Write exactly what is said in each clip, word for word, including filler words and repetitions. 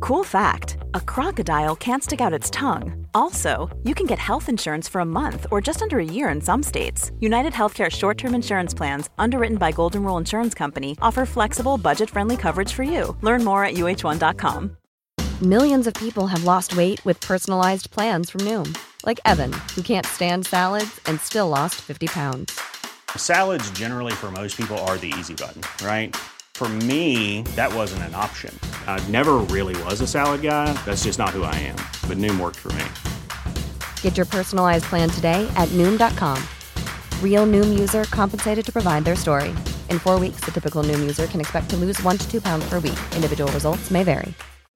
Cool fact, a crocodile can't stick out its tongue. Also, you can get health insurance for a month or just under a year in some states. United Healthcare short-term insurance plans, underwritten by Golden Rule Insurance Company, offer flexible, budget-friendly coverage for you. Learn more at U H one dot com. Millions of people have lost weight with personalized plans from Noom. Like Evan, who can't stand salads and still lost fifty pounds. Salads generally for most people are the easy button, right? For me, that wasn't an option. I never really was a salad guy. That's just not who I am. But Noom worked for me. Get your personalized plan today at Noom dot com. Real Noom user compensated to provide their story. In four weeks, the typical Noom user can expect to lose one to two pounds per week. Individual results may vary.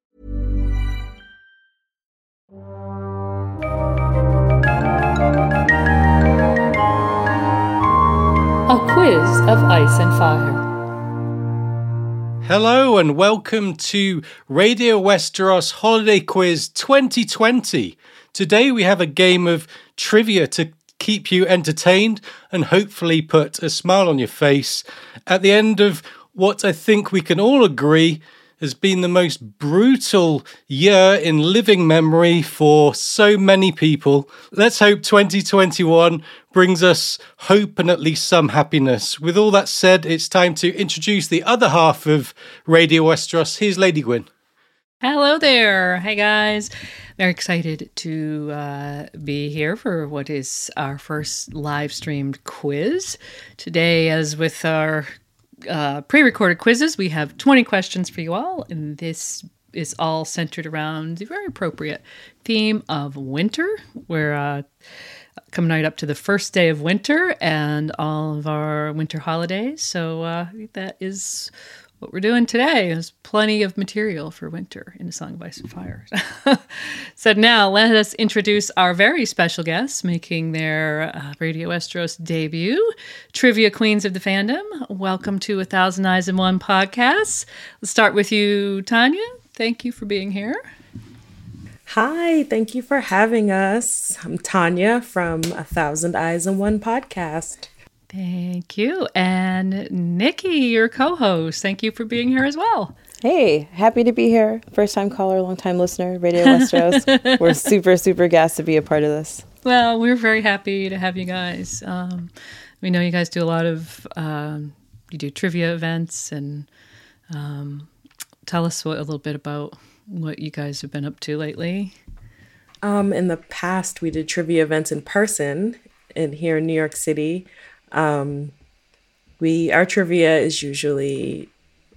A quiz of ice and fire. Hello and welcome to Radio Westeros Holiday Quiz twenty twenty. Today we have a game of trivia to keep you entertained and hopefully put a smile on your face at the end of what I think we can all agree has been the most brutal year in living memory for so many people. Let's hope twenty twenty-one brings us hope and at least some happiness. With all that said, it's time to introduce the other half of Radio Westeros. Here's Lady Gwyn. Hello there. Hey guys. Very excited to uh, be here for what is our first live streamed quiz. Today, as with our uh, pre-recorded quizzes, we have twenty questions for you all, and this is all centered around the very appropriate theme of winter. We're uh, coming right up to the first day of winter and all of our winter holidays, so uh, that is what we're doing today. There's plenty of material for winter in A Song of Ice and Fire. So now let us introduce our very special guests making their uh, Radio Westeros debut, Trivia Queens of the Fandom. Welcome to A Thousand Eyes in One podcast. Let's start with you, Tanya. Thank you for being here. Hi, thank you for having us. I'm Tanya from A Thousand Eyes in One podcast. Thank you. And Nikki, your co-host, thank you for being here as well. Hey, happy to be here. First time caller, long time listener, Radio Westeros. We're super, super gassed to be a part of this. Well, we're very happy to have you guys. Um, we know you guys do a lot of, um, you do trivia events, and um, tell us what, a little bit about what you guys have been up to lately. Um, in the past, we did trivia events in person in here in New York City. Um, we our trivia is usually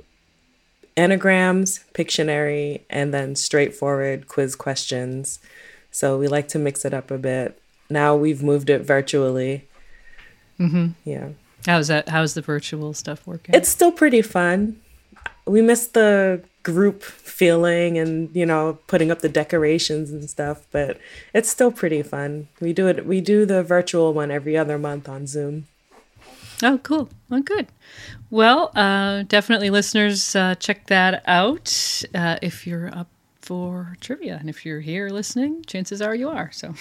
anagrams, Pictionary, and then straightforward quiz questions. So we like to mix it up a bit. Now we've moved it virtually. Mm-hmm. Yeah. How's that? How's the virtual stuff working? It's still pretty fun. We miss the group feeling and, you know, putting up the decorations and stuff, but it's still pretty fun. We do it. We do the virtual one every other month on Zoom. Oh, cool. Well, good. Well, uh, definitely listeners, uh, check that out uh, if you're up for trivia. And if you're here listening, chances are you are. So,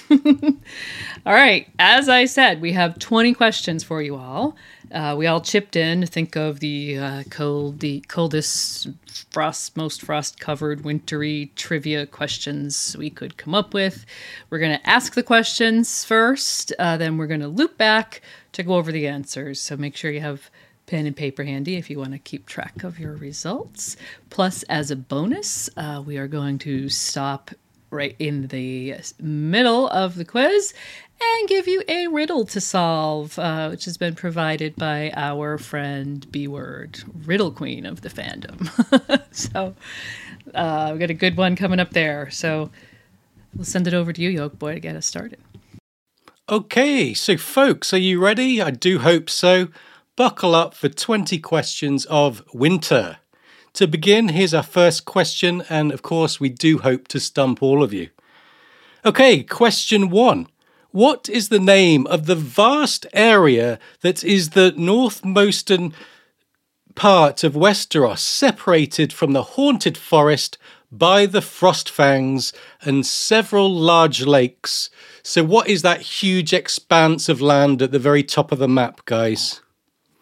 all right. As I said, we have twenty questions for you all. Uh, we all chipped in to think of the uh, cold, the coldest, frost, most frost-covered, wintry trivia questions we could come up with. We're going to ask the questions first, uh, then we're going to loop back to go over the answers. So make sure you have pen and paper handy if you want to keep track of your results. Plus, as a bonus, uh, we are going to stop right in the middle of the quiz and give you a riddle to solve, uh, which has been provided by our friend B-Word, Riddle Queen of the Fandom. So uh, we've got a good one coming up there. So we'll send it over to you, Yoke Boy, to get us started. Okay, so folks, are you ready? I do hope so. Buckle up for twenty questions of winter. To begin, here's our first question, and of course, we do hope to stump all of you. Okay, question one. What is the name of the vast area that is the northmost part of Westeros, separated from the haunted forest by the Frostfangs and several large lakes? So what is that huge expanse of land at the very top of the map, guys?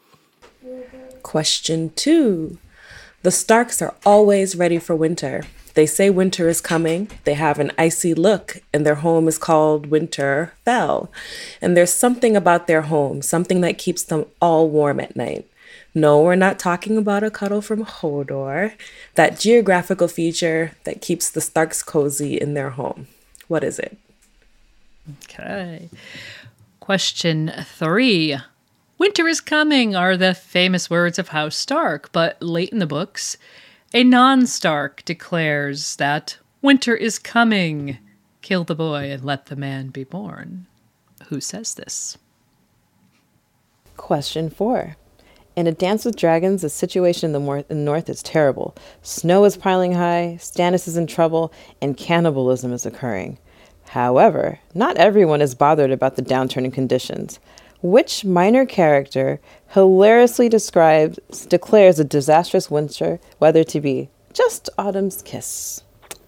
Question two. The Starks are always ready for winter. They say winter is coming. They have an icy look, and their home is called Winterfell. And there's something about their home, something that keeps them all warm at night. No, we're not talking about a cuddle from Hodor, that geographical feature that keeps the Starks cozy in their home. What is it? Okay. Question three. Winter is coming are the famous words of House Stark, but late in the books, a non-Stark declares that winter is coming. Kill the boy and let the man be born. Who says this? Question four. In A Dance with Dragons, the situation in the, mor- in the north is terrible. Snow is piling high, Stannis is in trouble, and cannibalism is occurring. However, not everyone is bothered about the downturn in conditions. Which minor character hilariously describes declares a disastrous winter weather to be just autumn's kiss?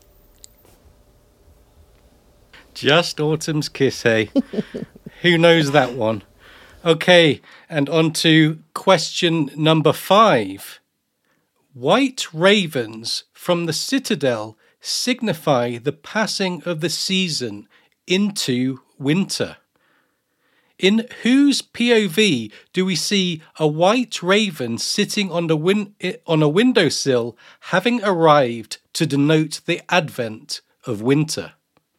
Just autumn's kiss, hey? Who knows that one? Okay, and on to question number five. White ravens from the citadel signify the passing of the season into winter. In whose P O V do we see a white raven sitting on, the win- on a windowsill having arrived to denote the advent of winter?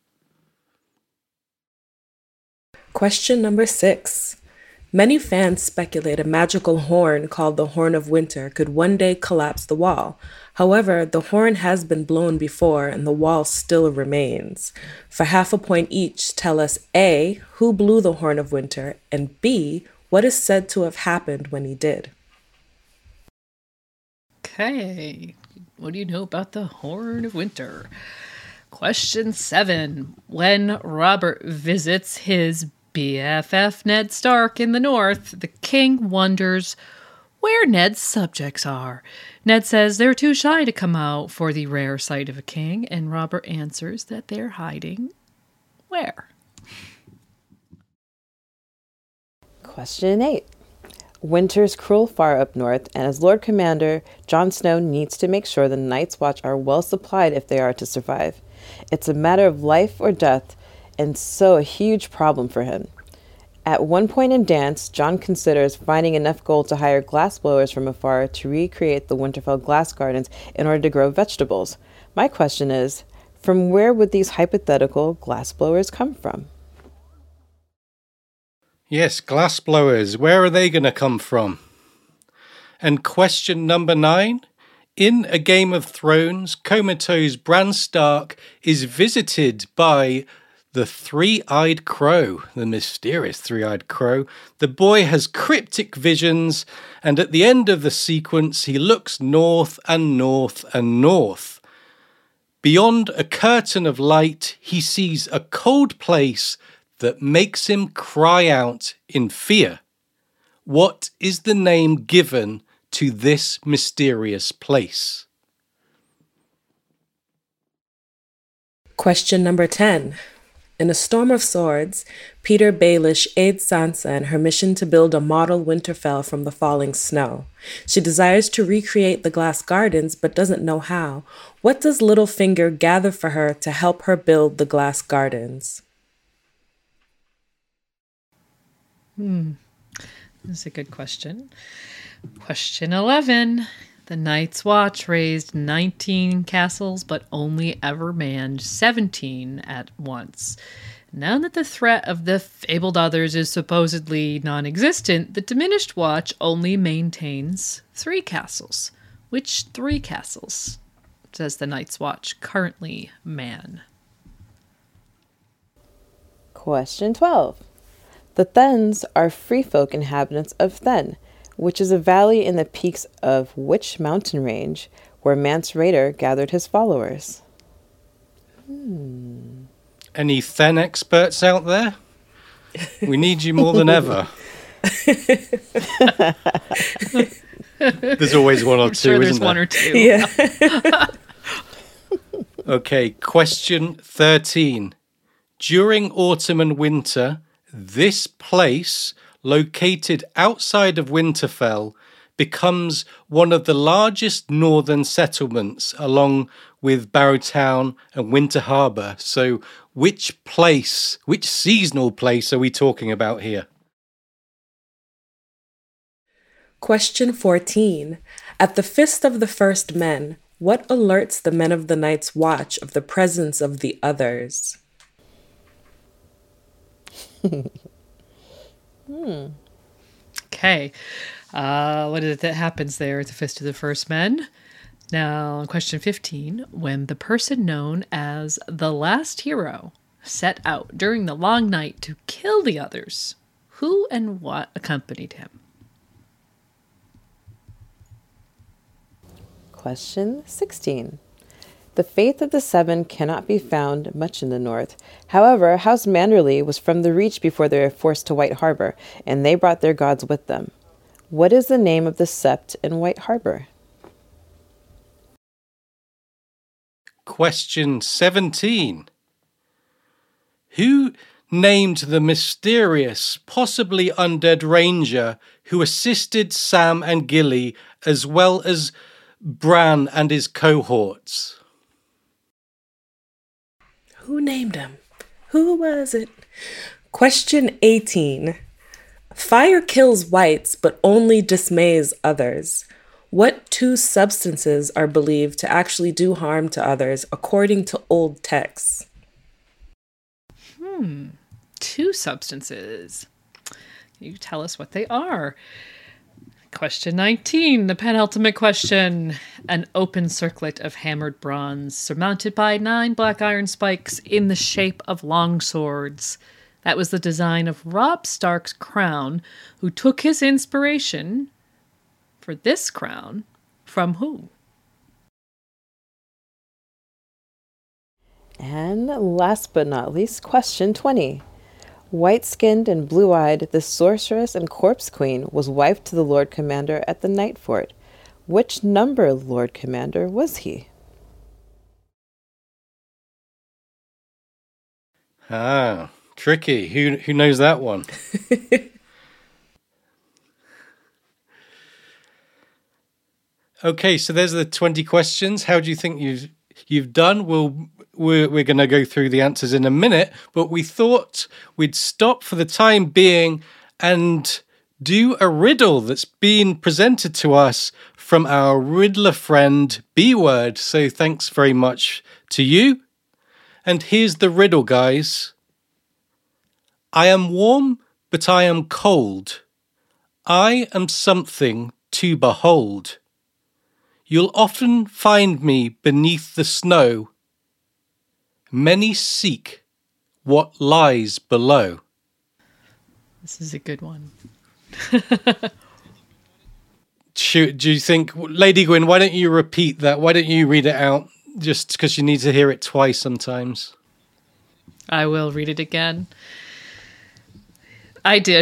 Question number six. Many fans speculate a magical horn called the Horn of Winter could one day collapse the wall. However, the horn has been blown before and the wall still remains. For half a point each, tell us A, who blew the Horn of Winter, and B, what is said to have happened when he did. Okay. What do you know about the Horn of Winter? Question seven. When Robert visits his B F F Ned Stark in the north, the king wonders where Ned's subjects are. Ned says they're too shy to come out for the rare sight of a king, and Robert answers that they're hiding where? Question eight. Winter's cruel far up north, and as Lord Commander, Jon Snow needs to make sure the Night's Watch are well supplied if they are to survive. It's a matter of life or death, and so a huge problem for him. At one point in Dance, Jon considers finding enough gold to hire glassblowers from afar to recreate the Winterfell glass gardens in order to grow vegetables. My question is, from where would these hypothetical glassblowers come from? Yes, glassblowers. Where are they going to come from? And question number nine. In A Game of Thrones, comatose Bran Stark is visited by the three-eyed crow, the mysterious three-eyed crow. The boy has cryptic visions, and at the end of the sequence, he looks north and north and north. Beyond a curtain of light, he sees a cold place that makes him cry out in fear. What is the name given to this mysterious place? Question number ten. In A Storm of Swords, Peter Baelish aids Sansa in her mission to build a model Winterfell from the falling snow. She desires to recreate the glass gardens, but doesn't know how. What does Littlefinger gather for her to help her build the glass gardens? Hmm. That's a good question. Question eleven. The Night's Watch raised nineteen castles, but only ever manned seventeen at once. Now that the threat of the fabled others is supposedly non-existent, the diminished watch only maintains three castles. Which three castles does the Night's Watch currently man? Question twelve. The Thens are free folk inhabitants of Then, which is a valley in the peaks of which mountain range where Mance Rayder gathered his followers? Hmm. Any Then experts out there? We need you more than ever. There's always one or I'm two, sure there's isn't there? one or two. Yeah. Okay, question thirteen. During autumn and winter, this place, located outside of Winterfell, becomes one of the largest northern settlements along with Barrowtown and Winter Harbour. So which place, which seasonal place are we talking about here? Question fourteen. At the Feast of the First Men, what alerts the men of the Night's Watch of the presence of the others? hmm. Okay. Uh, what is it that happens there at the Feast of the First Men? Now, question fifteen. When the person known as the last hero set out during the long night to kill the others, who and what accompanied him? Question sixteen. The faith of the seven cannot be found much in the north. However, House Manderley was from the Reach before they were forced to White Harbor, and they brought their gods with them. What is the name of the sept in White Harbor? Question seventeen. Who named the mysterious, possibly undead ranger who assisted Sam and Gilly as well as Bran and his cohorts? Who named him? Who was it? Question eighteen. Fire kills whites but only dismays others. What two substances are believed to actually do harm to others according to old texts? Hmm. Two substances. Can you tell us what they are? Question nineteen, the penultimate question. An open circlet of hammered bronze surmounted by nine black iron spikes in the shape of long swords. That was the design of Robb Stark's crown, who took his inspiration for this crown from who? And last but not least, question twenty. White-skinned and blue-eyed, the sorceress and corpse queen was wife to the Lord Commander at the Night Fort. Which number Lord Commander was he? Ah, tricky. Who who knows that one? Okay, so there's the twenty questions. How do you think you've you've done? We'll we're we're going to go through the answers in a minute, but we thought we'd stop for the time being and do a riddle that's been presented to us from our Riddler friend B Word. So thanks very much to you. And here's the riddle, guys. I am warm, but I am cold. I am something to behold. You'll often find me beneath the snow. Many seek what lies below. This is a good one. Shoot, do you think, Lady Gwyn, why don't you repeat that? Why don't you read it out? Just because you need to hear it twice sometimes. I will read it again. I did.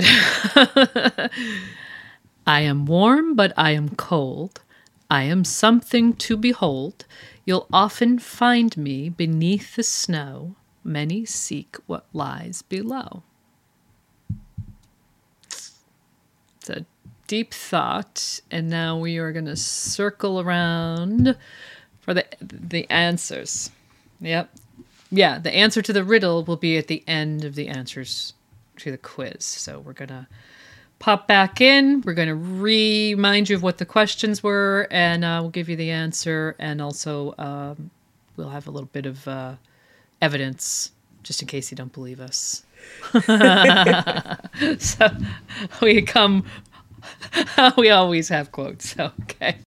I am warm, but I am cold. I am something to behold. You'll often find me beneath the snow. Many seek what lies below. It's a deep thought, and now we are going to circle around for the the answers. Yep. Yeah, the answer to the riddle will be at the end of the answers to the quiz. So we're going to pop back in. We're going to remind you of what the questions were, and uh, we'll give you the answer, and also um, we'll have a little bit of uh, evidence, just in case you don't believe us. So we come, we always have quotes, so, okay.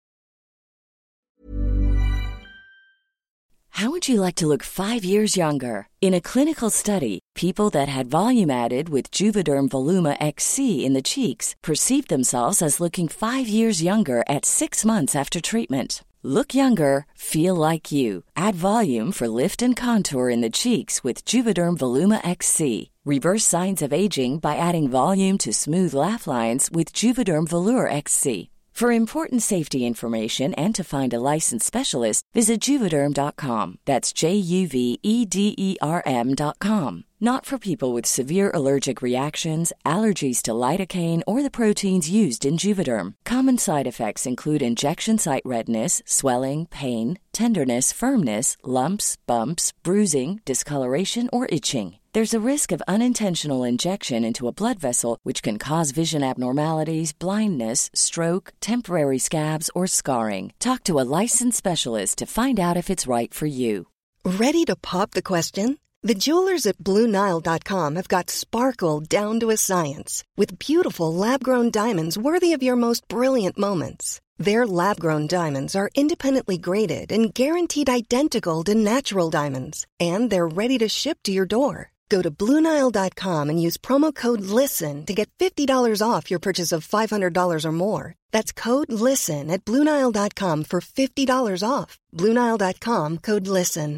How would you like to look five years younger? In a clinical study, people that had volume added with Juvederm Voluma X C in the cheeks perceived themselves as looking five years younger at six months after treatment. Look younger, feel like you. Add volume for lift and contour in the cheeks with Juvederm Voluma X C. Reverse signs of aging by adding volume to smooth laugh lines with Juvederm Volure X C. For important safety information and to find a licensed specialist, visit Juvederm dot com. That's J U V E D E R M dot com. Not for people with severe allergic reactions, allergies to lidocaine, or the proteins used in Juvederm. Common side effects include injection site redness, swelling, pain, tenderness, firmness, lumps, bumps, bruising, discoloration, or itching. There's a risk of unintentional injection into a blood vessel, which can cause vision abnormalities, blindness, stroke, temporary scabs, or scarring. Talk to a licensed specialist to find out if it's right for you. Ready to pop the question? The jewelers at Blue Nile dot com have got sparkle down to a science with beautiful lab-grown diamonds worthy of your most brilliant moments. Their lab-grown diamonds are independently graded and guaranteed identical to natural diamonds, and they're ready to ship to your door. Go to Blue Nile dot com and use promo code LISTEN to get fifty dollars off your purchase of five hundred dollars or more. That's code LISTEN at Blue Nile dot com for fifty dollars off. Blue Nile dot com, code LISTEN.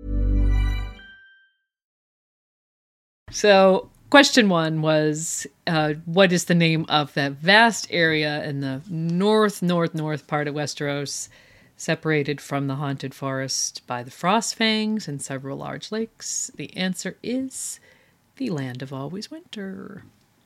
So, question one was, uh, what is the name of that vast area in the north, north, north part of Westeros, separated from the haunted forest by the Frostfangs and several large lakes? The answer is the Land of Always Winter.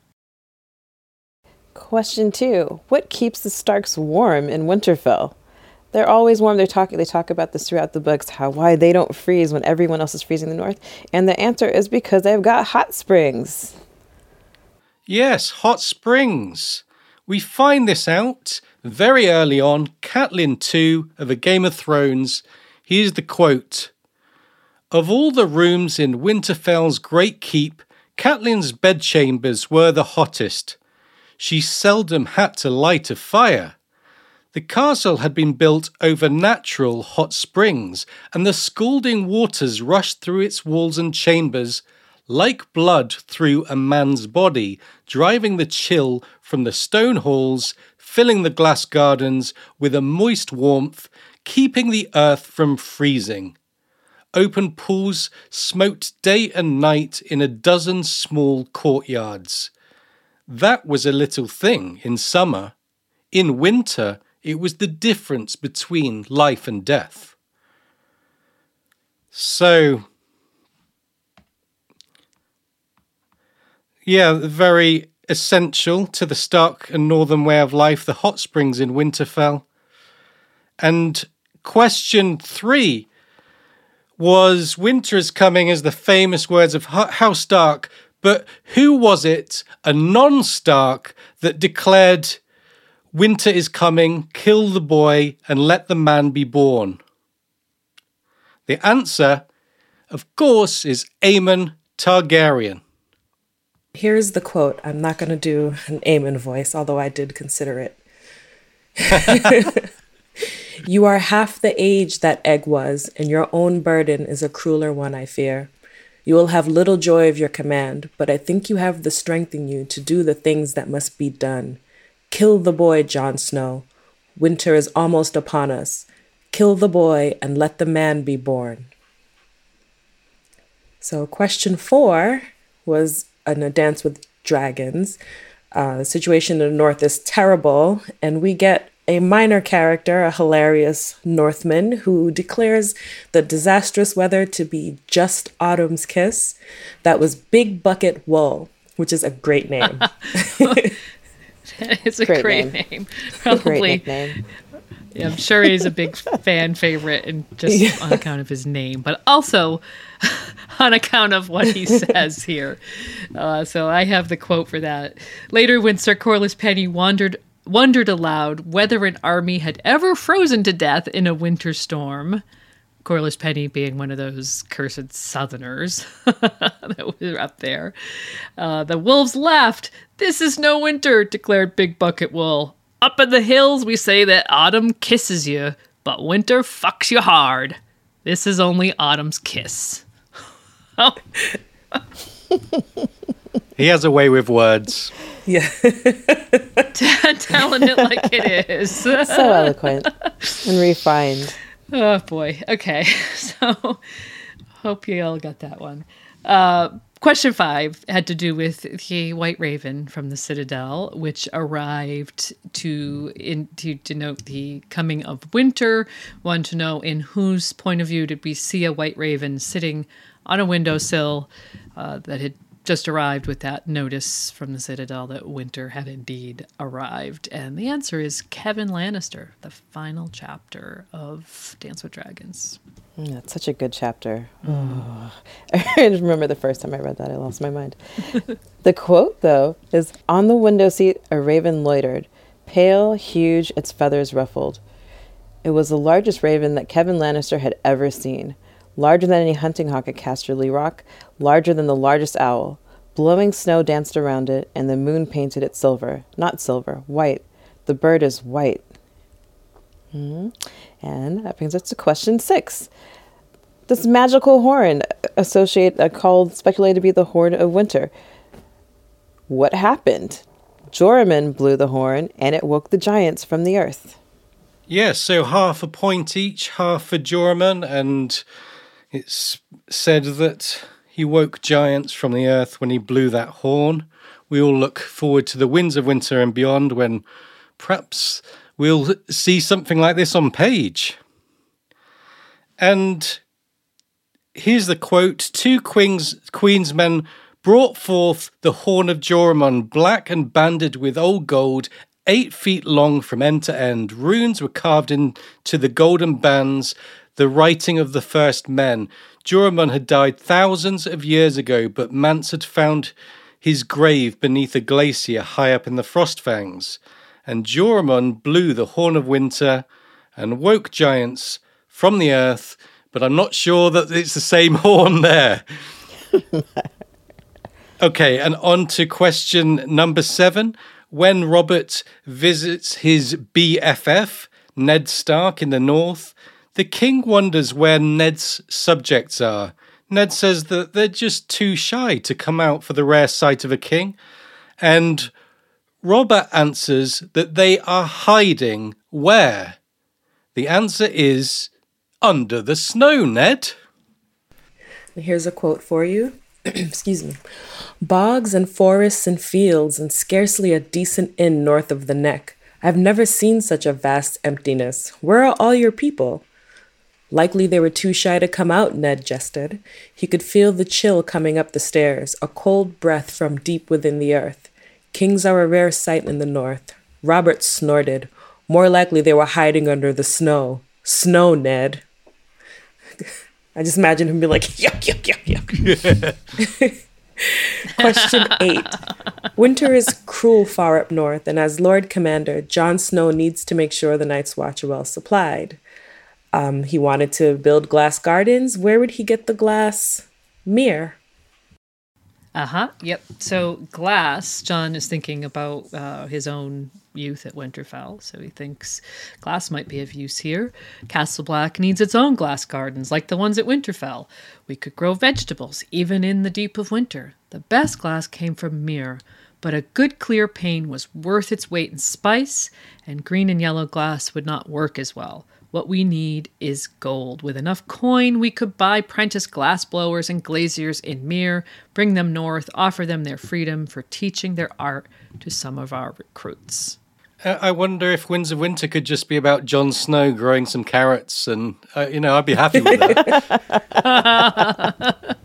Question two. What keeps the Starks warm in Winterfell? They're always warm. They talk, they talk about this throughout the books, how why they don't freeze when everyone else is freezing in the north. And the answer is because they've got hot springs. Yes, hot springs. We find this out very early on, Catelyn two of A Game of Thrones. Here's the quote. Of all the rooms in Winterfell's great keep, Catelyn's bedchambers were the hottest. She seldom had to light a fire. The castle had been built over natural hot springs, and the scalding waters rushed through its walls and chambers like blood through a man's body, driving the chill from the stone halls, filling the glass gardens with a moist warmth, keeping the earth from freezing. Open pools smoked day and night in a dozen small courtyards. That was a little thing in summer. In winter, it was the difference between life and death. So, yeah, very essential to the Stark and Northern way of life, the hot springs in Winterfell. And question three was, winter is coming as the famous words of House Stark, but who was it, a non-Stark, that declared, winter is coming, kill the boy, and let the man be born? The answer, of course, is Aemon Targaryen. Here's the quote. I'm not going to do an Aemon voice, although I did consider it. You are half the age that Egg was, and your own burden is a crueler one, I fear. You will have little joy of your command, but I think you have the strength in you to do the things that must be done. Kill the boy, Jon Snow. Winter is almost upon us. Kill the boy and let the man be born. So question four was in A Dance with Dragons. Uh, the situation in the north is terrible, and we get a minor character, a hilarious Northman, who declares the disastrous weather to be just autumn's kiss. That was Big Bucket Wool, which is a great name. It's a great, great name. name. Probably. Great nickname. Yeah, I'm sure he's a big fan favorite, and just yeah. on account of his name, but also on account of what he says here. Uh, so I have the quote for that. Later, when Sir Corlys Penny wandered wondered aloud whether an army had ever frozen to death in a winter storm, Corlys Penny being one of those cursed Southerners that were up there, uh, the wolves laughed. "This is no winter," declared Big Bucket Wool. "Up in the hills, we say that autumn kisses you, but winter fucks you hard. This is only autumn's kiss." Oh. He has a way with words. Yeah. Telling it like it is. So eloquent and refined. Oh, boy. Okay. So, hope you all got that one. Uh, question five had to do with the white raven from the citadel, which arrived to in, to denote the coming of winter. Wanted to know, in whose point of view did we see a white raven sitting on a windowsill uh, that had just arrived with that notice from the citadel that winter had indeed arrived? And the answer is Kevin Lannister, the final chapter of Dance with Dragons. Mm, that's such a good chapter. Oh. I just remember the first time I read that, I lost my mind. The quote, though, is, "On the window seat, a raven loitered, pale, huge, its feathers ruffled. It was the largest raven that Kevin Lannister had ever seen. Larger than any hunting hawk at Casterly Rock, larger than the largest owl. Blowing snow danced around it, and the moon painted it silver. Not silver, white. The bird is white." Mm-hmm. And that brings us to question six. This magical horn, associate uh, called, speculated to be the Horn of Winter. What happened? Joramun blew the horn, and it woke the giants from the earth. Yes, so half a point each, half for Joramun, and it's said that he woke giants from the earth when he blew that horn. We all look forward to the Winds of Winter and beyond, when perhaps we'll see something like this on page. And here's the quote: "Two queens, queen's men brought forth the horn of Joramun, black and banded with old gold, eight feet long from end to end. Runes were carved into the golden bands, the writing of the first men. Joramun had died thousands of years ago, but Mance had found his grave beneath a glacier high up in the Frostfangs. And Joramun blew the horn of winter and woke giants from the earth," but I'm not sure that it's the same horn there. Okay, and on to question number seven. When Robert visits his B F F, Ned Stark, in the north, the king wonders where Ned's subjects are. Ned says that they're just too shy to come out for the rare sight of a king. And Robert answers that they are hiding where? The answer is under the snow, Ned. Here's a quote for you. Excuse me. "Bogs and forests and fields and scarcely a decent inn north of the neck. I've never seen such a vast emptiness. Where are all your people?" "Likely they were too shy to come out," Ned jested. He could feel the chill coming up the stairs, a cold breath from deep within the earth. "Kings are a rare sight in the north." Robert snorted. "More likely they were hiding under the snow. Snow, Ned." I just imagine him be like, yuck, yuck, yuck, yuck. Question eight. Winter is cruel far up north, and as Lord Commander, Jon Snow needs to make sure the Night's Watch are well supplied. Um, he wanted to build glass gardens. Where would he get the glass? Mere. Uh-huh. Yep. So glass, Jon is thinking about uh, his own youth at Winterfell. So he thinks glass might be of use here. Castle Black needs its own glass gardens, like the ones at Winterfell. We could grow vegetables, even in the deep of winter. The best glass came from Mere, but a good clear pane was worth its weight in spice, and green and yellow glass would not work as well. What we need is gold. With enough coin, we could buy prentice glass blowers and glaziers in Mere, bring them north, offer them their freedom for teaching their art to some of our recruits. I wonder if Winds of Winter could just be about Jon Snow growing some carrots, and, uh, you know, I'd be happy with that.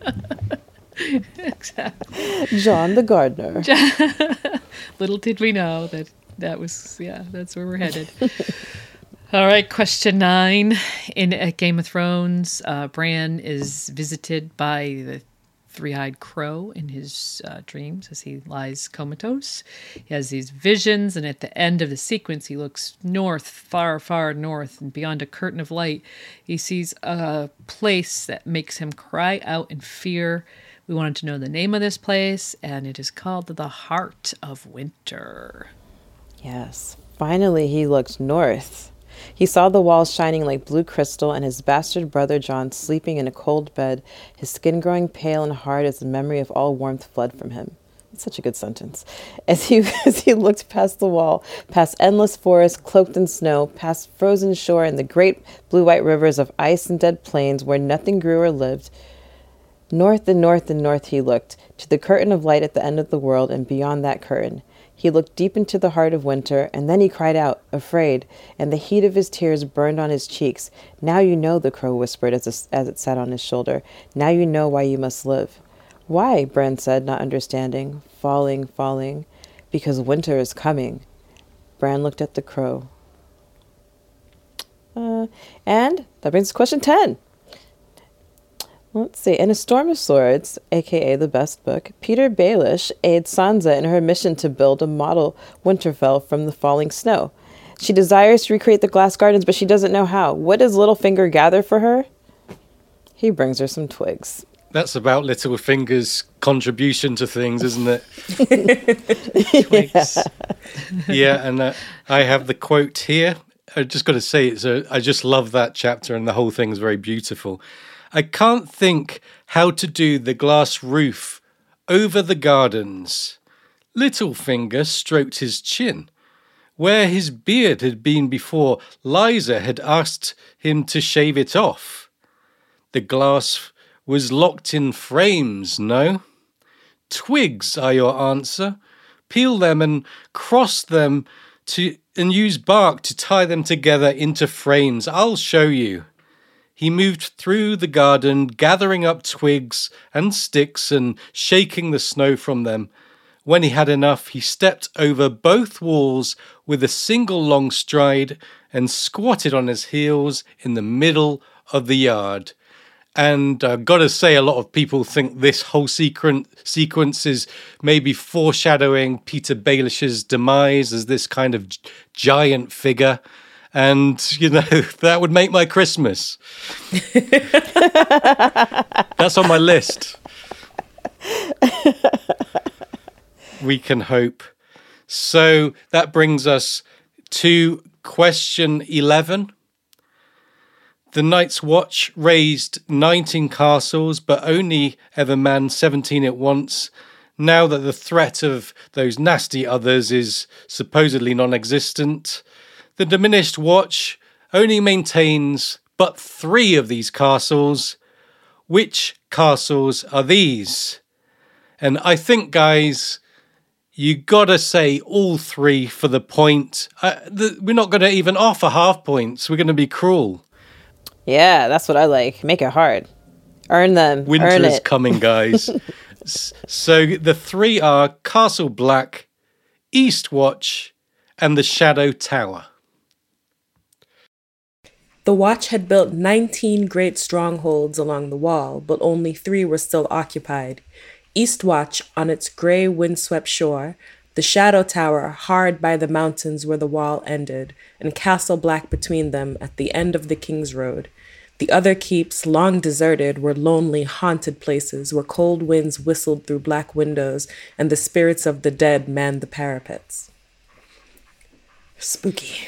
Exactly. Jon the gardener. Little did we know that that was, yeah, that's where we're headed. All right, question nine. In at Game of Thrones, uh, Bran is visited by the three-eyed crow in his uh, dreams as he lies comatose. He has these visions, and at the end of the sequence, he looks north, far, far north, and beyond a curtain of light, he sees a place that makes him cry out in fear. We wanted to know the name of this place, and it is called the Heart of Winter. Yes, finally he looked north. He saw the walls shining like blue crystal and his bastard brother Jon sleeping in a cold bed, his skin growing pale and hard as the memory of all warmth fled from him. It's such a good sentence. As he, as he looked past the wall, past endless forest cloaked in snow, past frozen shore and the great blue-white rivers of ice and dead plains where nothing grew or lived, North and north and north he looked, to the curtain of light at the end of the world and beyond that curtain. He looked deep into the heart of winter, and then he cried out, afraid, and the heat of his tears burned on his cheeks. Now you know, the crow whispered as, a, as it sat on his shoulder. Now you know why you must live. Why? Bran said, not understanding. Falling, falling. Because winter is coming. Bran looked at the crow. Uh, and that brings us to question ten. Let's see. In A Storm of Swords, a k a the best book, Peter Baelish aids Sansa in her mission to build a model Winterfell from the falling snow. She desires to recreate the glass gardens, but she doesn't know how. What does Littlefinger gather for her? He brings her some twigs. That's about Littlefinger's contribution to things, isn't it? Twigs. Yeah, yeah and uh, I have the quote here. I just got to say, it's a, I just love that chapter, and the whole thing is very beautiful. I can't think how to do the glass roof over the gardens. Littlefinger stroked his chin. Where his beard had been before, Lysa had asked him to shave it off. The glass was locked in frames, no? Twigs are your answer. Peel them and cross them to and use bark to tie them together into frames. I'll show you. He moved through the garden, gathering up twigs and sticks and shaking the snow from them. When he had enough, he stepped over both walls with a single long stride and squatted on his heels in the middle of the yard. And I've got to say, a lot of people think this whole sequen- sequence is maybe foreshadowing Peter Baelish's demise as this kind of g- giant figure. And, you know, that would make my Christmas. That's on my list. We can hope. So that brings us to question eleven. The Night's Watch raised nineteen castles, but only ever manned seventeen at once. Now that the threat of those nasty others is supposedly non-existent, the diminished watch only maintains but three of these castles. Which castles are these? And I think, guys, you gotta say all three for the point. Uh, the, we're not going to even offer half points. We're going to be cruel. Yeah, that's what I like. Make it hard. Earn them. Winter Earn is it. coming, guys. So the three are Castle Black, Eastwatch, and the Shadow Tower. The Watch had built nineteen great strongholds along the wall, but only three were still occupied. Eastwatch on its grey windswept shore, the Shadow Tower hard by the mountains where the wall ended, and Castle Black between them at the end of the King's Road. The other keeps, long deserted, were lonely, haunted places where cold winds whistled through black windows and the spirits of the dead manned the parapets. Spooky.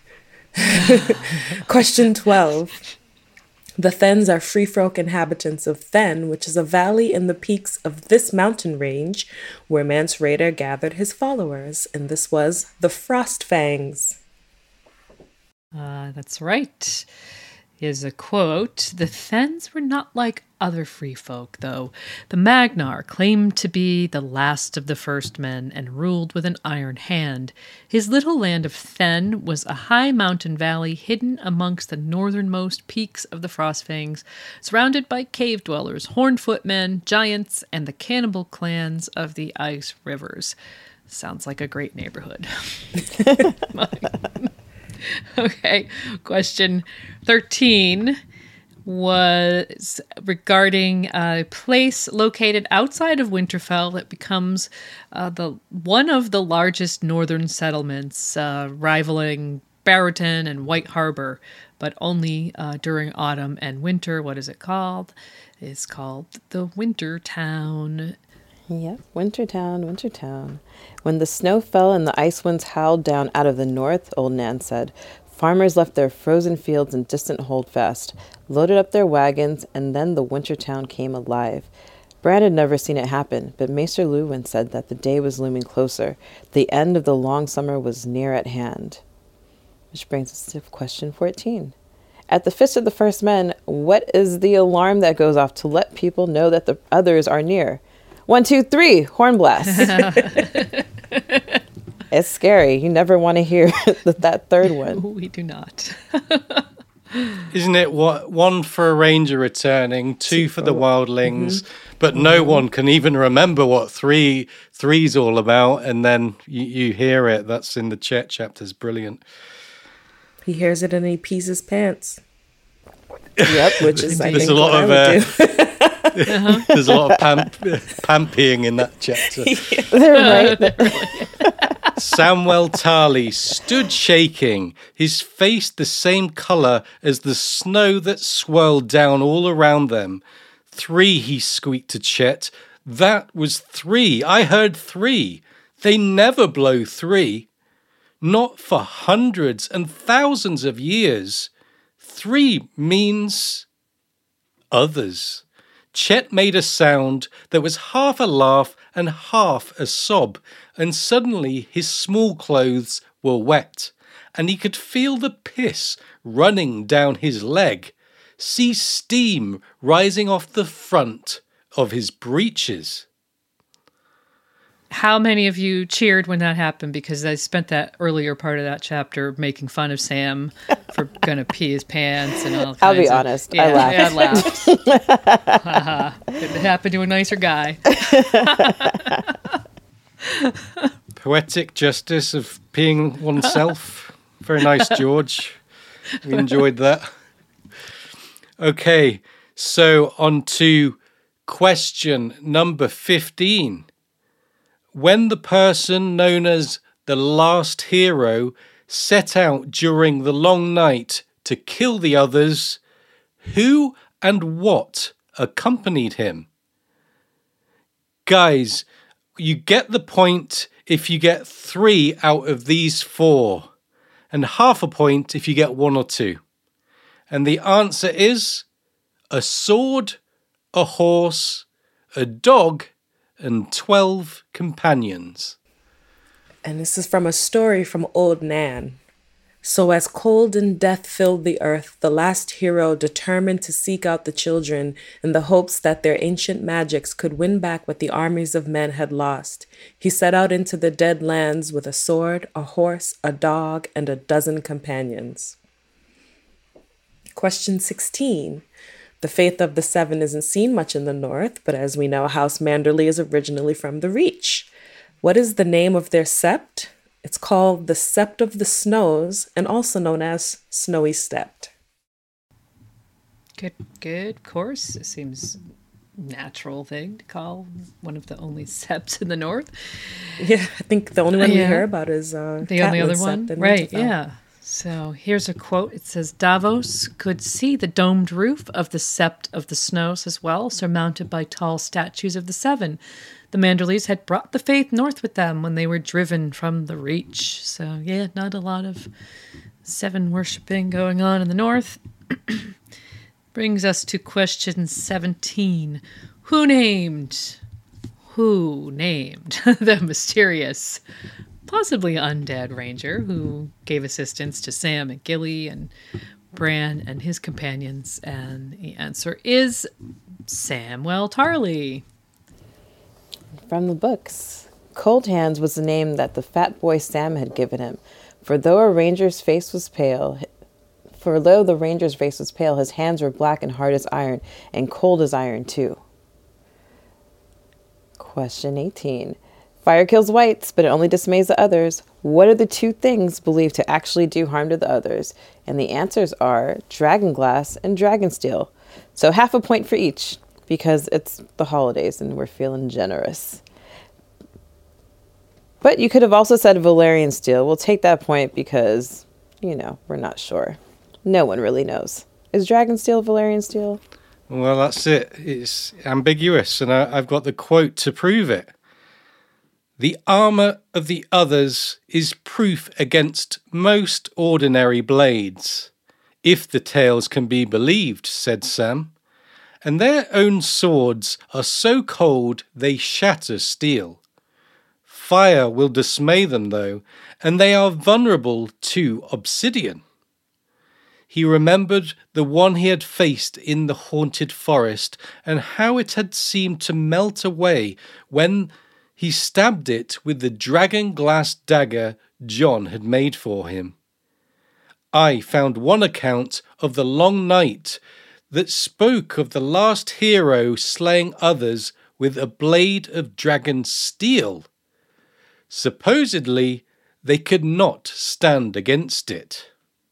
Question twelve. The Thens are free-folk inhabitants of Then, which is a valley in the peaks of this mountain range where Mance Rayder gathered his followers, and this was the Frostfangs. Uh, that's right. Here's a quote. The Thens were not like other free folk, though. The Magnar claimed to be the last of the first men and ruled with an iron hand. His little land of Then was a high mountain valley hidden amongst the northernmost peaks of the Frostfangs, surrounded by cave dwellers, hornfoot men, giants, and the cannibal clans of the ice rivers. Sounds like a great neighborhood. Okay, question thirteen was regarding a place located outside of Winterfell that becomes uh, the one of the largest northern settlements, uh, rivaling Barrowton and White Harbor, but only uh, during autumn and winter. What is it called? It's called the Winter Town. Yep, Wintertown, Wintertown. When the snow fell and the ice winds howled down out of the north, old Nan said, farmers left their frozen fields and distant holdfast, loaded up their wagons, and then the Wintertown came alive. Bran had never seen it happen, but Maester Luwin said that the day was looming closer. The end of the long summer was near at hand. Which brings us to question fourteen. At the Fist of the First Men, what is the alarm that goes off to let people know that the others are near? One, two, three, horn blast. It's scary. You never want to hear that third one. We do not. Isn't it what one for a ranger returning, two for the wildlings, mm-hmm. but no mm-hmm. one can even remember what three three's all about, and then you, you hear it. That's in the Chet chapters. Brilliant. He hears it and he pees his pants. Yep, which is I there's think a lot what of I would uh, do. uh-huh. There's a lot of pamp, pamping in that chapter. Yeah. They're right. Samwell Tarly stood shaking, his face the same colour as the snow that swirled down all around them. Three, he squeaked to Chet. That was three. I heard three. They never blow three. Not for hundreds and thousands of years. Three means others. Chet made a sound that was half a laugh and half a sob, and suddenly his small clothes were wet, and he could feel the piss running down his leg, see steam rising off the front of his breeches. How many of you cheered when that happened? Because I spent that earlier part of that chapter making fun of Sam for gonna pee his pants and all kinds I'll be of, honest, yeah, I laughed. Yeah, I laughed. uh-huh. Couldn't happen to a nicer guy. Poetic justice of peeing oneself. Very nice, George. We enjoyed that. Okay, so on to question number fifteen. When the person known as the last hero set out during the long night to kill the others, who and what accompanied him? Guys, you get the point if you get three out of these four, and half a point if you get one or two. And the answer is a sword, a horse, a dog, and twelve companions. And this is from a story from Old Nan. So as cold and death filled the earth, the last hero determined to seek out the children in the hopes that their ancient magics could win back what the armies of men had lost. He set out into the dead lands with a sword, a horse, a dog, and a dozen companions. Question sixteen. The Faith of the Seven isn't seen much in the north, but as we know, House Manderley is originally from the Reach. What is the name of their sept? It's called the Sept of the Snows, and also known as Snowy Stept. Good, good course. It seems natural thing to call one of the only septs in the north. Yeah, I think the only one yeah. we hear about is uh, the only other Catelyn's one, sept in right? Winterfell. Yeah. So here's a quote. It says, Davos could see the domed roof of the Sept of the Snows as well, surmounted by tall statues of the Seven. The Manderleys had brought the faith north with them when they were driven from the Reach. So yeah, not a lot of Seven worshipping going on in the north. Brings us to question seventeen. Who named, who named the mysterious, possibly undead ranger who gave assistance to Sam and Gilly and Bran and his companions? And the answer is Samwell Tarly. From the books. Cold Hands was the name that the fat boy Sam had given him. For though a ranger's face was pale, for though the ranger's face was pale, his hands were black and hard as iron, and cold as iron too. Question eighteen. Fire kills whites, but it only dismays the others. What are the two things believed to actually do harm to the others? And the answers are dragonglass and dragonsteel. So half a point for each, because it's the holidays and we're feeling generous. But you could have also said Valyrian steel. We'll take that point because, you know, we're not sure. No one really knows. Is dragonsteel Valyrian steel? Well, that's it. It's ambiguous, and I, I've got the quote to prove it. The armour of the others is proof against most ordinary blades, if the tales can be believed, said Sam. And their own swords are so cold they shatter steel. Fire will dismay them, though, and they are vulnerable to obsidian. he remembered the one he had faced in the haunted forest and how it had seemed to melt away when he stabbed it with the dragon glass dagger John had made for him. I found one account of the long night that spoke of the last hero slaying others with a blade of dragon steel. Supposedly, they could not stand against it.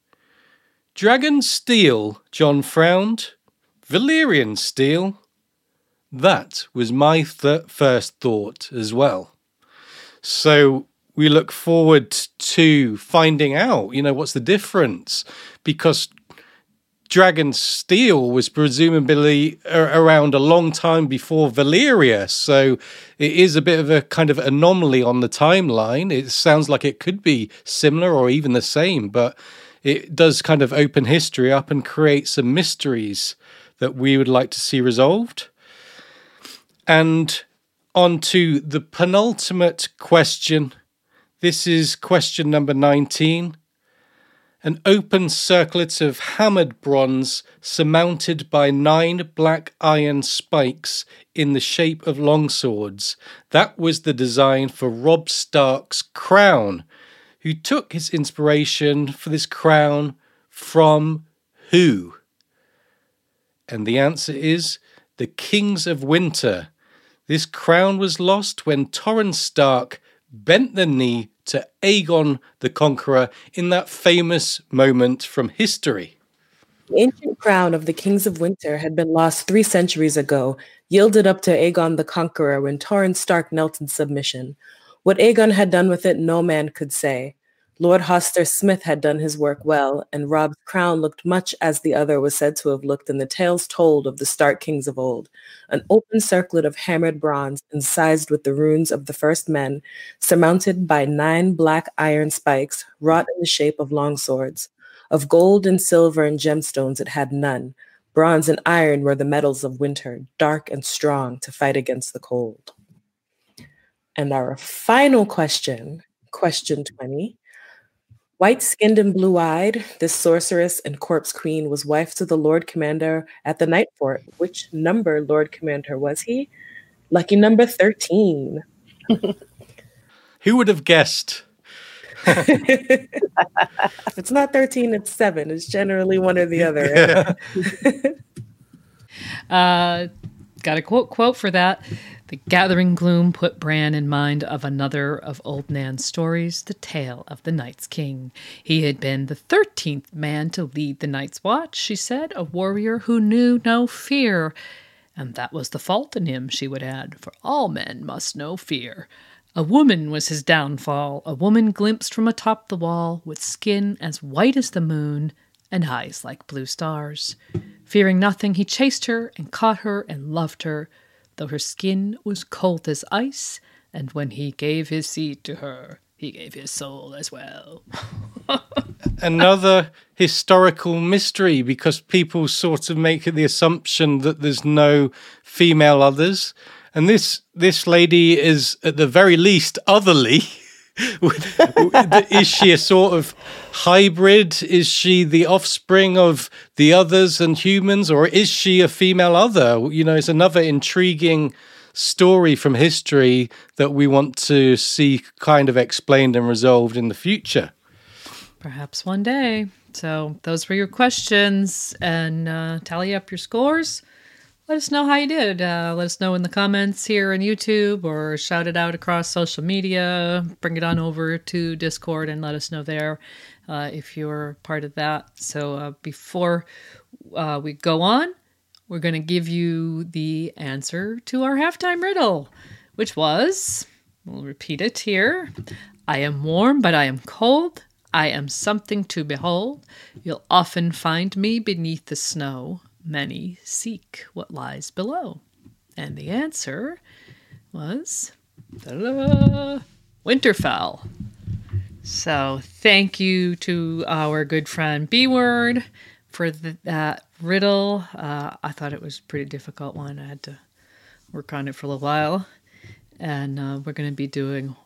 Dragon steel, John frowned. Valyrian steel. That was my th- first thought as well. So we look forward to finding out, you know, what's the difference? Because dragon steel was presumably around a long time before Valyria, so it is a bit of a kind of anomaly on the timeline. It sounds like it could be similar or even the same, but it does kind of open history up and create some mysteries that we would like to see resolved. And on to the penultimate question. This is question number nineteen. An open circlet of hammered bronze surmounted by nine black iron spikes in the shape of longswords. That was the design for Robb Stark's crown, who took his inspiration for this crown from who? And the answer is the Kings of Winter. This crown was lost when Torrhen Stark bent the knee to Aegon the Conqueror in that famous moment from history. The ancient crown of the Kings of Winter had been lost three centuries ago, yielded up to Aegon the Conqueror when Torrhen Stark knelt in submission. What Aegon had done with it, no man could say. Lord Hoster Smith had done his work well, and Robb's crown looked much as the other was said to have looked in the tales told of the Stark kings of old, an open circlet of hammered bronze incised with the runes of the first men, surmounted by nine black iron spikes wrought in the shape of long swords. Of gold and silver and gemstones it had none. Bronze and iron were the metals of winter, dark and strong to fight against the cold. And our final question, question twenty. White-skinned and blue-eyed, this sorceress and corpse queen was wife to the Lord Commander at the Night Fort. Which number Lord Commander was he? Lucky number thirteen. Who would have guessed? If it's not thirteen, it's seven. It's generally one or the other. uh, got a quote quote for that. The gathering gloom put Bran in mind of another of Old Nan's stories, the tale of the Night's King. He had been the thirteenth man to lead the Night's Watch, she said, a warrior who knew no fear. And that was the fault in him, she would add, for all men must know fear. A woman was his downfall, a woman glimpsed from atop the wall, with skin as white as the moon and eyes like blue stars. Fearing nothing, he chased her and caught her and loved her, though her skin was cold as ice, and when he gave his seed to her, he gave his soul as well. Another historical mystery, because people sort of make the assumption that there's no female others. And this this lady is, at the very least, otherly. Is she a sort of hybrid? Is she the offspring of the others and humans, or is she a female other? You know, it's another intriguing story from history that we want to see kind of explained and resolved in the future. Perhaps one day. So those were your questions, and uh, tally up your scores. Let us know how you did. Uh, let us know in the comments here on YouTube, or shout it out across social media. Bring it on over to Discord and let us know there uh, if you're part of that. So uh, before uh, we go on, we're going to give you the answer to our halftime riddle, which was, we'll repeat it here. I am warm, but I am cold. I am something to behold. You'll often find me beneath the snow. Many seek what lies below. And the answer was ta-da, Winterfell. So thank you to our good friend B-Word for the, that riddle. Uh, I thought it was a pretty difficult one. I had to work on it for a little while. And uh, we're going to be doing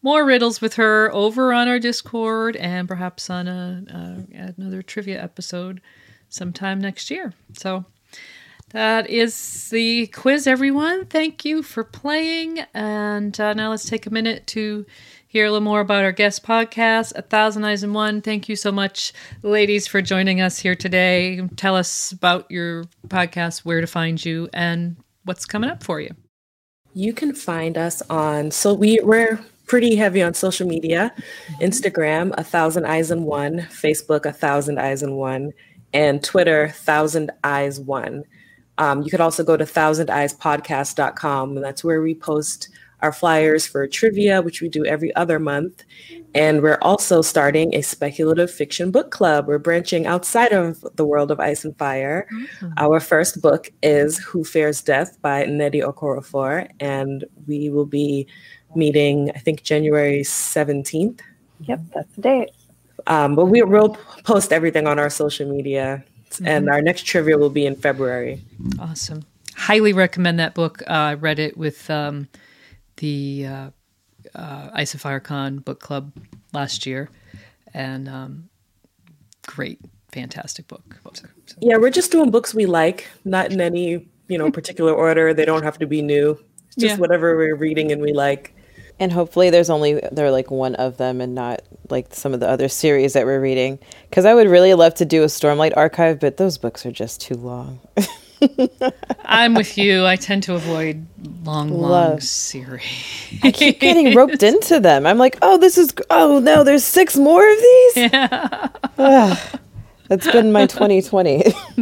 more riddles with her over on our Discord and perhaps on a, a another trivia episode sometime next year. So that is the quiz, everyone. Thank you for playing. And uh, now let's take a minute to hear a little more about our guest podcast, A Thousand Eyes in One. Thank you so much, ladies, for joining us here today. Tell us about your podcast, where to find you, and what's coming up for you. You can find us on, so we, we're pretty heavy on social media, Instagram, A Thousand Eyes in One, Facebook, A Thousand Eyes in One, and Twitter, Thousand Eyes One. Um, you could also go to thousand eyes podcast dot com, and that's where we post our flyers for trivia, which we do every other month. And we're also starting a speculative fiction book club. We're branching outside of the world of Ice and Fire. Mm-hmm. Our first book is Who Fears Death by Nnedi Okorafor, and we will be meeting, I think, January seventeenth. Yep, that's the date. Um, but we will post everything on our social media. Mm-hmm. And our next trivia will be in February. Awesome. Highly recommend that book. Uh, I read it with um, the uh, uh, Ice and Fire Con book club last year. And um, great, fantastic book. So. Yeah, we're just doing books we like, not in any you know particular order. They don't have to be new. It's just yeah. whatever we're reading and we like. And hopefully there's only, they're like one of them and not like some of the other series that we're reading. Because I would really love to do a Stormlight Archive, but those books are just too long. I'm with you. I tend to avoid long, long love. series. I keep getting roped into them. I'm like, oh, this is, oh no, there's six more of these? Yeah. Ugh, that's been my twenty twenty.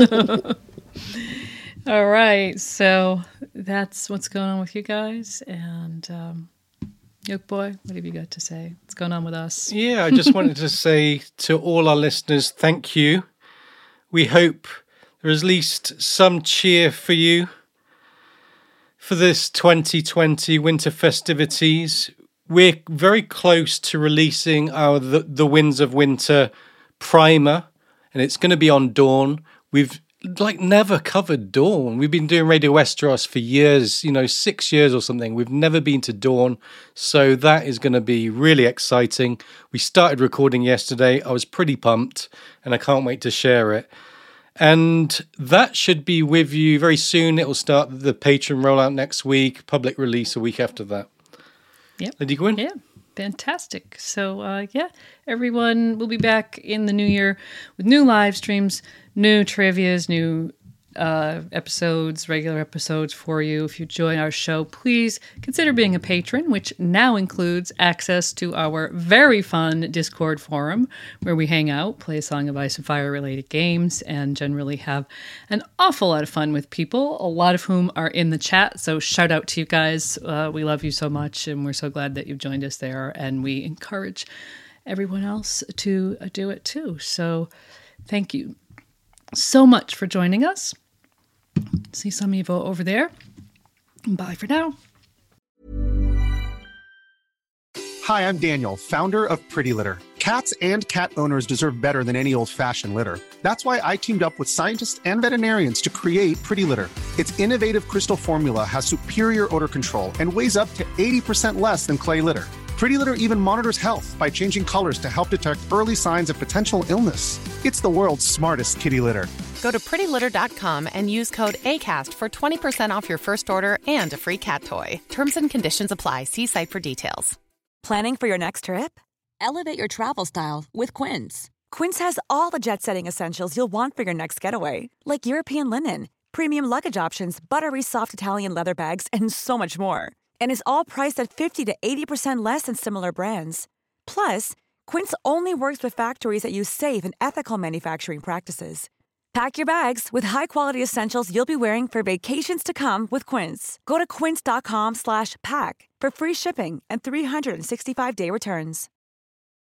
All right. So that's what's going on with you guys. And, um, Yoke Boy, what have you got to say? What's going on with us? Yeah, I just wanted to say to all our listeners, thank you. We hope there is at least some cheer for you for this twenty twenty winter festivities. We're very close to releasing our The, the Winds of Winter primer, and it's going to be on Dawn. We've like never covered Dawn. We've been doing Radio Westeros for years, you know, six years or something. We've never been to Dawn. So that is going to be really exciting. We started recording yesterday. I was pretty pumped and I can't wait to share it. And that should be with you very soon. It will start the Patreon rollout next week, public release a week after that. Yep. Lady Gwyn? Yeah. Fantastic. So, uh, yeah, everyone will be back in the new year with new live streams, new trivias, new uh, episodes, regular episodes for you. If you join our show, please consider being a patron, which now includes access to our very fun Discord forum where we hang out, play a Song of Ice and Fire related games, and generally have an awful lot of fun with people, a lot of whom are in the chat. So shout out to you guys. Uh, we love you so much, and we're so glad that you've joined us there, and we encourage everyone else to uh, do it too. So thank you so much for joining us. See some of you over there. Bye for now. Hi, I'm Daniel, founder of Pretty Litter. Cats and cat owners deserve better than any old-fashioned litter. That's why I teamed up with scientists and veterinarians to create Pretty Litter. Its innovative crystal formula has superior odor control and weighs up to eighty percent less than clay litter. Pretty Litter even monitors health by changing colors to help detect early signs of potential illness. It's the world's smartest kitty litter. Go to pretty litter dot com and use code ACAST for twenty percent off your first order and a free cat toy. Terms and conditions apply. See site for details. Planning for your next trip? Elevate your travel style with Quince. Quince has all the jet-setting essentials you'll want for your next getaway, like European linen, premium luggage options, buttery soft Italian leather bags, and so much more. And is all priced at fifty to eighty percent less than similar brands. Plus, Quince only works with factories that use safe and ethical manufacturing practices. Pack your bags with high-quality essentials you'll be wearing for vacations to come with Quince. Go to quince dot com slash pack for free shipping and three sixty-five day returns.